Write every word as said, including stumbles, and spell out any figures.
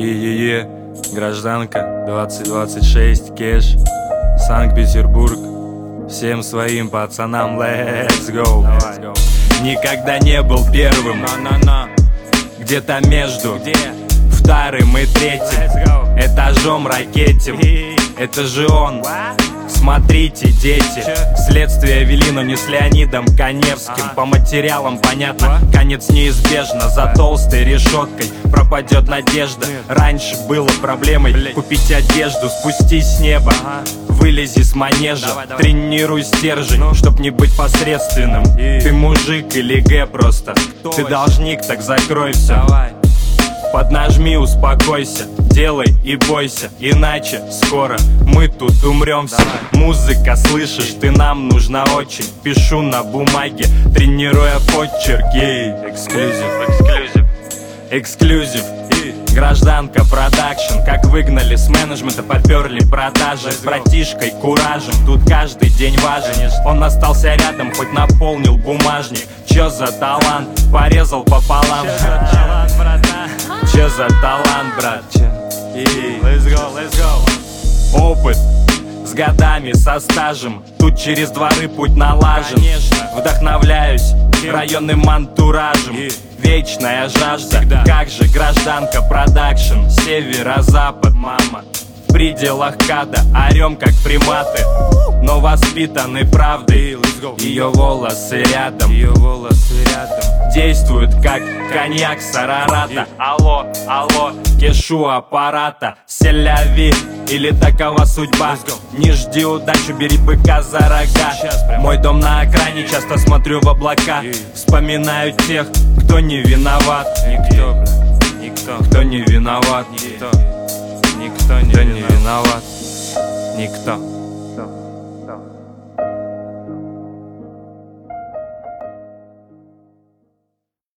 Е-е-е, гражданка, двадцать двадцать шесть, кэш, Санкт-Петербург. Всем своим пацанам, let's go. Давай. Никогда не был первым, no, no, no. Где-то между Где? вторым и третьим этажом ракетим. Это же он. What? Смотрите, дети, следствие вели, но не с Леонидом Каневским. По материалам понятно, конец неизбежно. За толстой решеткой пропадет надежда. Раньше было проблемой купить одежду. Спустись с неба, вылези с манежа. Тренируй стержень, чтоб не быть посредственным. Ты мужик или гэ просто? Ты должник, так закрой все. Поднажми, успокойся, делай и бойся, иначе скоро мы тут умрем все. Музыка, слышишь, ты нам нужна очень. Пишу на бумаге, тренируя почерк. Эксклюзив, эксклюзив, эксклюзив. Гражданка продакшн, как выгнали с менеджмента, поперли продажи. С братишкой куражем, тут каждый день важен. Он остался рядом, хоть наполнил бумажник. Чё за талант, порезал пополам. Чё за талант, брат? Let's go, let's go. Опыт с годами, со стажем. Тут через дворы путь налажен. Конечно. Вдохновляюсь районным антуражем. Вечная жажда, всегда. Как же гражданка продакшн. Северо-запад, мама. В пределах када, орем как приматы, но воспитаны правдой. Ее волосы рядом, ее волосы рядом действуют как коньяк с Арарата. Алло, алло, кешу аппарата. Селяви, или такова судьба. Не жди удачу, бери быка за рога. Мой дом на окраине, часто смотрю в облака. Вспоминаю тех, кто не виноват. Никто, никто, кто не виноват. Никто, никто не виноват. Никто.